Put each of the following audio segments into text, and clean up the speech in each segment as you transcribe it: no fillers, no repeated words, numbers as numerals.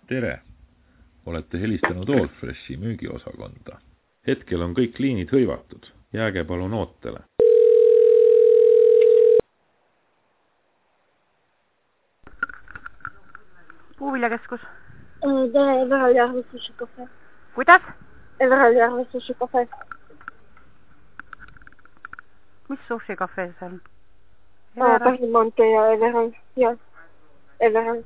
Tere! Olete helistanud Allfreshi müügiosakonda. Hetkel on kõik liinid hõivatud. Jääge palun ootele. Puuviljakeskus. Tere, Everal Järve Sushi Cafe. Kuidas? Everal Järve Sushi Cafe. Mis sushi cafe see on? Pärnumaantee ja Everal. Ja, Everal.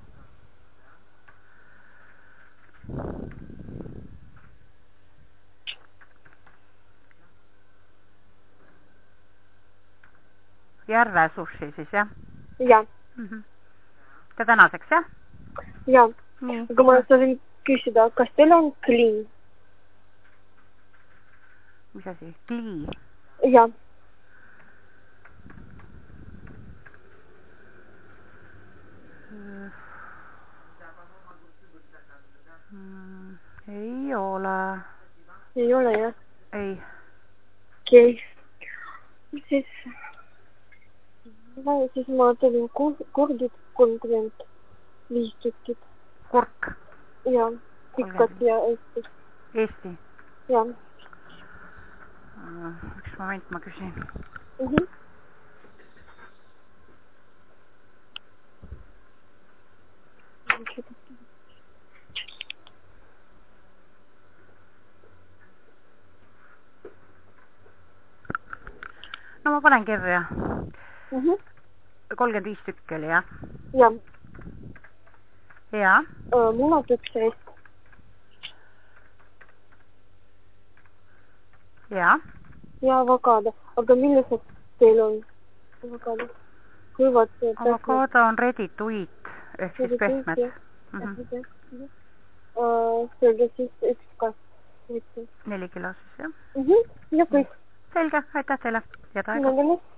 Järve sushi siis, jah? Ja. Ja tänaseks, jah? Ja. Nii. Aga ma sain küsida, kas teil on Kli? Mis asi? Kli? Ja. Ei ole. Ei ole, jah? Ei. Okei. Siis ma tegin kurdid 35 tükid. Kurk? Ja. Pikad ja Eesti. Eesti? Ja. Üks moment ma küsin. No ma panen kirja. 35 tükki oli, jah? Ja. Ja? Munad 11. Ja? Ja avokado. Aga millised teil on avokado? Kuivad pehmed? Avokado on ready to eat, ehk siis pehmed. Selge siis üks kass. 4 kilo siis, jah? Ja kõik. Selge, aitäh teile. Ja taega.